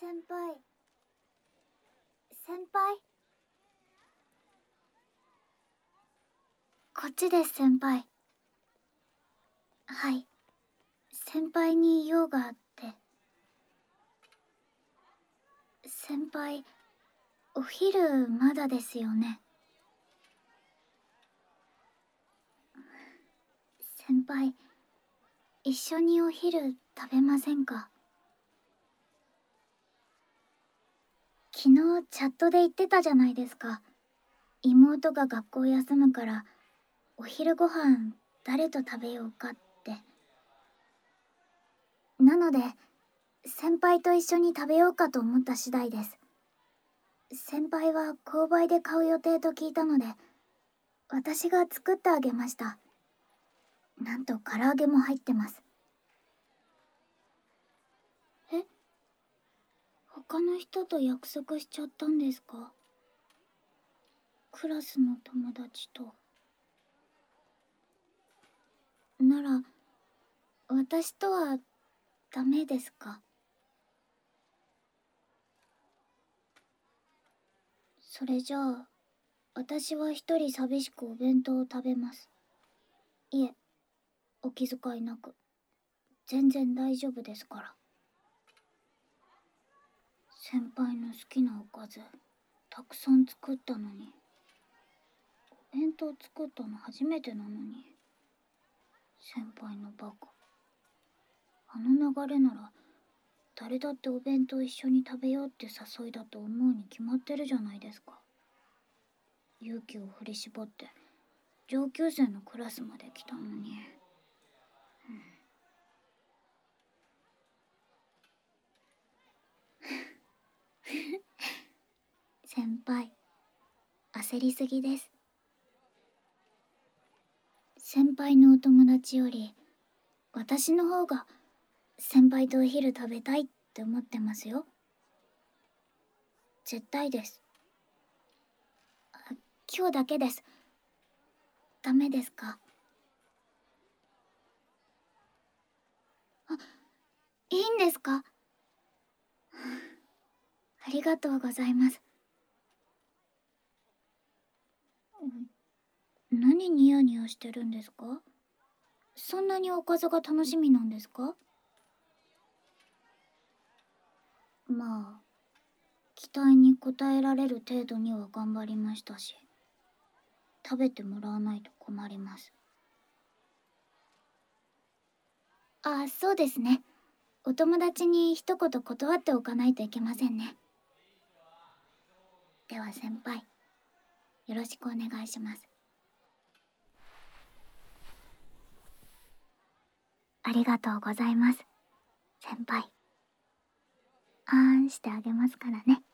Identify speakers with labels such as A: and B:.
A: 先輩。先輩。こっちです、先輩。はい。先輩に用があって。先輩、お昼まだですよね。先輩、一緒にお昼食べませんか？昨日チャットで言ってたじゃないですか。妹が学校休むからお昼ご飯誰と食べようかって。なので先輩と一緒に食べようかと思った次第です。先輩は購買で買う予定と聞いたので私が作ってあげました。なんと唐揚げも入ってます。え、他の人と約束しちゃったんですか？クラスの友達と。なら私とはダメですか？それじゃあ私は一人寂しくお弁当を食べます。いえ、お気遣いなく。全然大丈夫ですから。先輩の好きなおかずたくさん作ったのに、お弁当作ったの初めてなのに。先輩のバカ。あの流れなら誰だってお弁当一緒に食べようって誘いだと思うに決まってるじゃないですか。勇気を振り絞って上級生のクラスまで来たのに。先輩、焦りすぎです。先輩のお友達より私の方が先輩とお昼食べたいって思ってますよ。絶対です。今日だけです。ダメですか？あ、いいんですか？ありがとうございます。何ニヤニヤしてるんですか？そんなにおかずが楽しみなんですか？まあ、期待に応えられる程度には頑張りましたし、食べてもらわないと困ります。あ、そうですね。お友達に一言断っておかないといけませんね。では先輩、よろしくお願いします。ありがとうございます、先輩。あーんしてあげますからね。